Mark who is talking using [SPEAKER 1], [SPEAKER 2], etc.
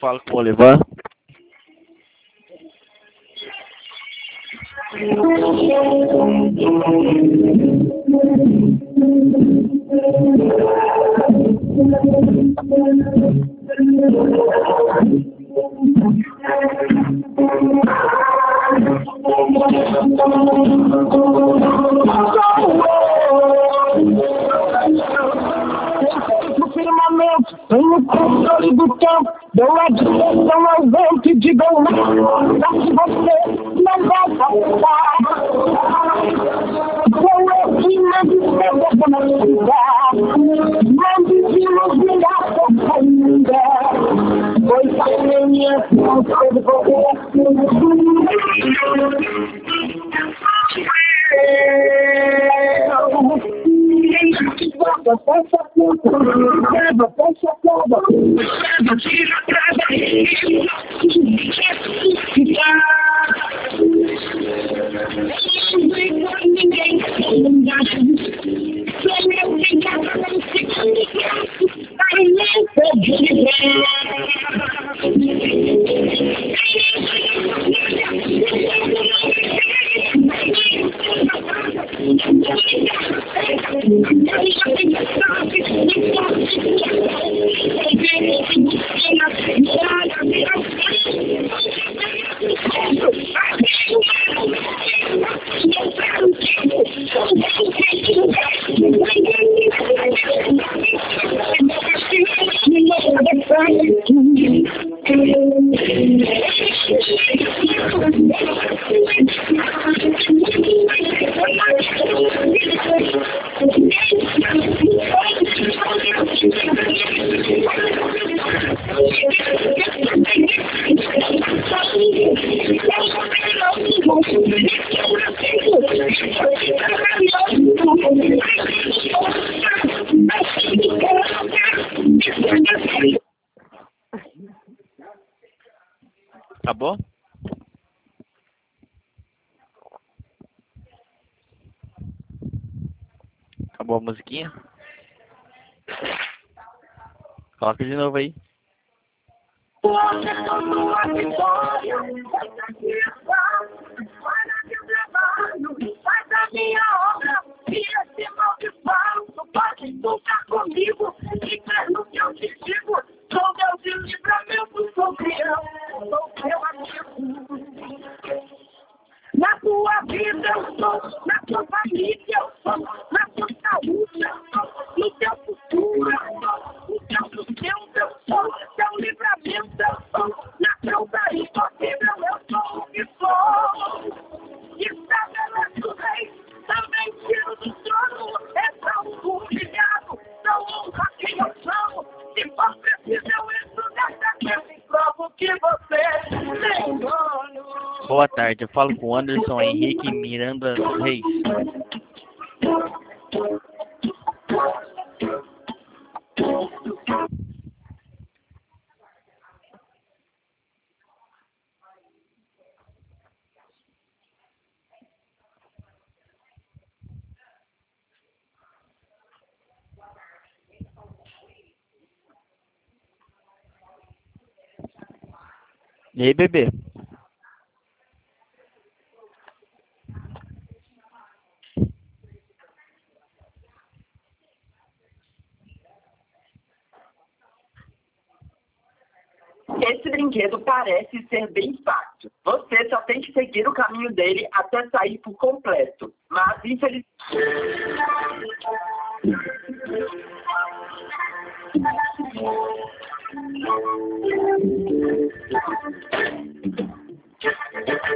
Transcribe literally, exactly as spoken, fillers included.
[SPEAKER 1] falo com o Olivan.
[SPEAKER 2] Tenho controle do tempo, dou a direção ao vento e digo não, mas você não vai passar. Sou eu que mando ser na cidade, mando de iluminar a ainda, pois a minha não pode volver. Volta, fecha a porta, leva, fecha a porta, leva, tira a trava, fica. Ninguém só meu pecado não se comunica, para não poder viver.
[SPEAKER 1] Acabou? Acabou a musiquinha? Coloca de novo aí.
[SPEAKER 2] Comigo, inferno que eu te digo, sou Deus de livramento, sou criança, sou teu amigo. Na tua vida eu sou, na tua família eu sou, na tua saúde eu sou, no teu futuro eu sou, no teu sustento eu sou, teu livramento eu sou, na causa impossível eu sou o que sou. Estabeleço rei, também tiro do trono, exalto humilhado, não honra quem eu sou. Se for preciso eu entro nessa guerra e provo que você tem dono.
[SPEAKER 1] Boa tarde, eu falo com Anderson Henrique Miranda Reis. E aí, bebê?
[SPEAKER 3] Esse brinquedo parece ser bem fácil. Você só tem que seguir o caminho dele até sair por completo. Mas, infelizmente...